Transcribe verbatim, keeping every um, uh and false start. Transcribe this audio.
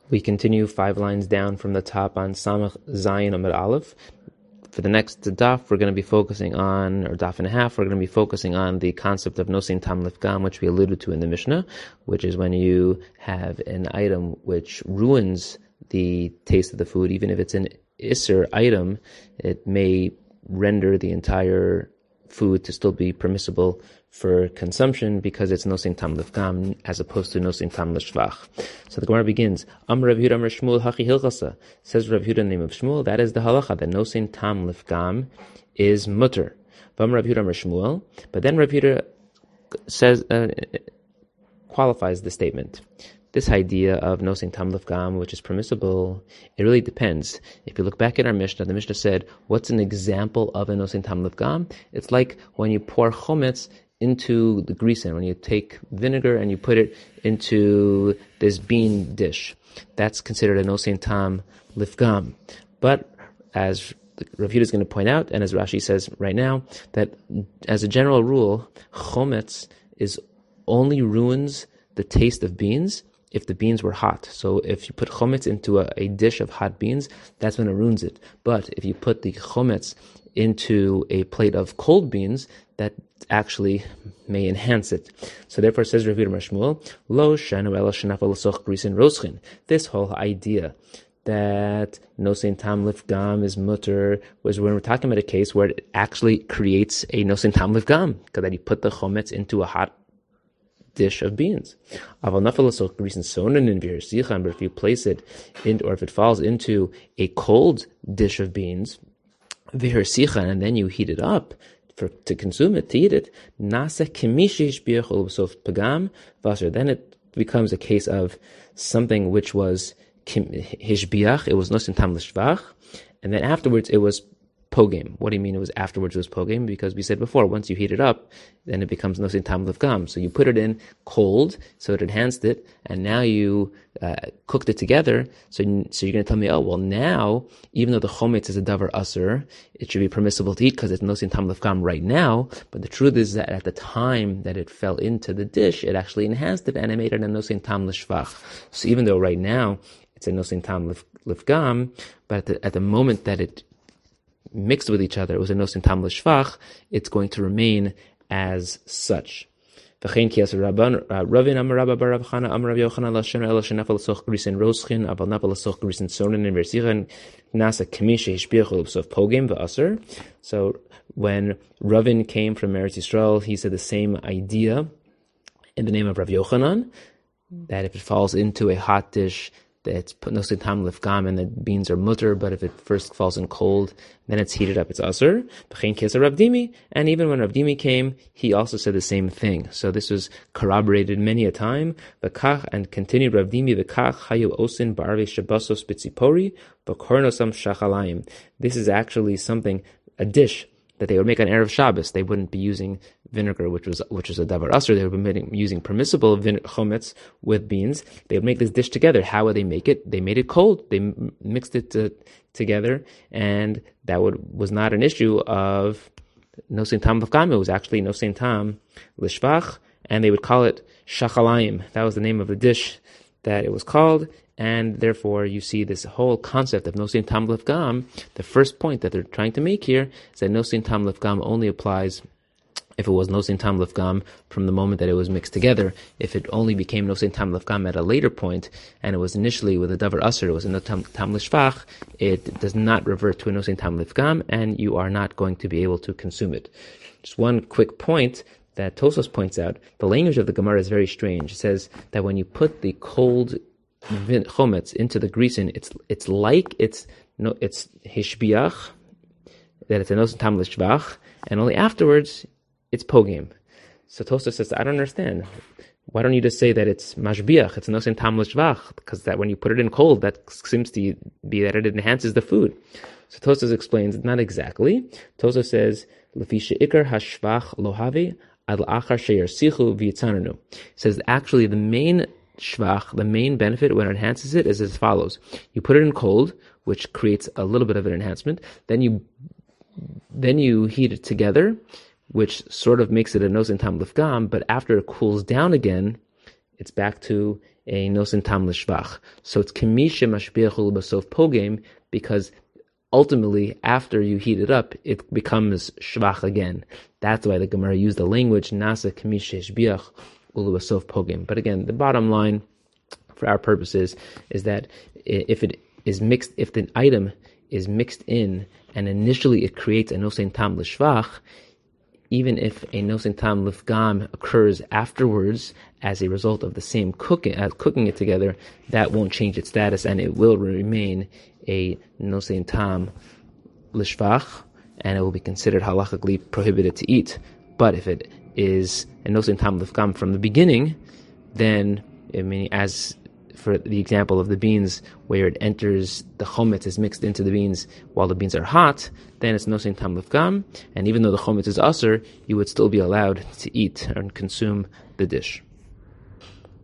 We continue five lines down from the top on Samach Zayin Amud Aleph. For the next daf, we're going to be focusing on, or daf and a half, we're going to be focusing on the concept of nosein tam lifgam, which we alluded to in the Mishnah, which is when you have an item which ruins the taste of the food. Even if it's an isser item, it may render the entire food to still be permissible for consumption because it's nosein tam lifgam as opposed to nosein tam lishvach. So the Gemara begins, Amar Rav Yehuda Amar Shmuel Hachi Hilchasa. Says Rav Yehuda in the name of Shmuel, that is the halacha, that nosein tam lifgam is mutter. Amar Rav Yehuda Amar Shmuel. But then Rav Yehuda says, uh, qualifies the statement. This idea of nosein tam lifgam, which is permissible, it really depends. If you look back at our Mishnah, the Mishnah said, what's an example of a nosein tam lifgam? It's like when you pour chometz into the grisen, when you take vinegar and you put it into this bean dish. That's considered a nosein tam lifgam. But as Rav Yehuda is going to point out, and as Rashi says right now, that as a general rule, chometz is only ruins the taste of beans if the beans were hot. So if you put chometz into a, a dish of hot beans, that's when it ruins it. But if you put the chometz into a plate of cold beans, that actually may enhance it. So therefore says Rav Yehuda Amar Shmuel, Lo shenu ela shenafal l'soch grisen roschen. This whole idea that nosein tam lifgam is mutter was when we're talking about a case where it actually creates a nosein tam lifgam, because that you put the chometz into a hot dish of beans. But if you place it in, or if it falls into a cold dish of beans, and then you heat it up for to consume it, to eat it, then it becomes a case of something which was hishbiach, it was nosein tam lishvach, and then afterwards it was pogim. What do you mean it was afterwards it was pogim? Because we said before, once you heat it up, then it becomes nosein tam lifgam. So you put it in cold, so it enhanced it, and now you uh, cooked it together. So, so you're going to tell me, oh, well now, even though the chometz is a davar aser, it should be permissible to eat because it's nosein tam lifgam right now. But the truth is that at the time that it fell into the dish, it actually enhanced it and it made it a nosein tam lishvach. So even though right now it's a nosein tam lifgam, but at the, at the moment that it mixed with each other, it was a nosein tam lishvach, it's going to remain as such. V'chein ki as Ravin Amar Rabba bar Rav Chana Amar Rav Yochanan lashenu ela shenafal l'soch grisen roschen aval nafal l'soch grisen sonen and versichen nasa kemish hishbiach l'sof pogim v'aser. So when Ravin came from Eretz Yisrael, he said the same idea in the name of Rav Yochanan, that if it falls into a hot dish, that it's put nosein tam lifgam and the beans are mutter, but if it first falls in cold, then it's heated up, it's aser. And even when Rav Dimi came, he also said the same thing. So this was corroborated many a time. And continued Rav Dimi, this is actually something, a dish that they would make on Erev Shabbos. They wouldn't be using vinegar, which was which was a davar aser. They would be using permissible vin- chometz with beans. They would make this dish together. How would they make it? They made it cold. They m- mixed it to, together, and that would was not an issue of nosein tam lifgam. It was actually nosein tam lishvach, and they would call it shachalayim. That was the name of the dish that it was called. And therefore, you see this whole concept of nosein tam lifgam. The first point that they're trying to make here is that nosein tam lifgam only applies if it was nosein tam lifgam from the moment that it was mixed together. If it only became nosein tam lifgam at a later point, and it was initially with a davar aser, it was a nosein tam lishvach, it does not revert to a nosein tam lifgam, and you are not going to be able to consume it. Just one quick point that Tosfos points out: the language of the Gemara is very strange. It says that when you put the cold chometz into the grisen, it's it's like it's no it's hishbiach, that it's a nosein tam lishvach, and only afterwards it's pogim. So Tosfos says, I don't understand. Why don't you just say that it's mashbiach, it's a nosein tam lishvach, because that when you put it in cold, that seems to be that it enhances the food. So Tosfos explains, not exactly. Tosfos says, lefi she'ikar hashvach lohavi ad la'achar sheyarsichu v'yitzananu. Says actually the main shvach, the main benefit when it enhances it is as follows. You put it in cold, which creates a little bit of an enhancement. Then you then you heat it together, which sort of makes it a nosein tam lifgam, but after it cools down again, it's back to a nosin tam l'shvach. So it's kemisha mashbiach u'lebasof pogem, because ultimately, after you heat it up, it becomes shvach again. That's why the Gemara used the language nasa kemisha shbiach u'lebasof pogem. But again, the bottom line for our purposes is that if it is mixed, if the item is mixed in and initially it creates a nosin tam l'shvach, even if a nosin tam l'fgam occurs afterwards as a result of the same cooking, as cooking it together, that won't change its status and it will remain a nosin tam l'shvach, and it will be considered halachically prohibited to eat. But if it is a nosin tam l'fgam from the beginning, then, I mean, as for the example of the beans, where it enters, the chometz is mixed into the beans while the beans are hot, then it's nosin tam l'fgam, and even though the chometz is aser, you would still be allowed to eat and consume the dish.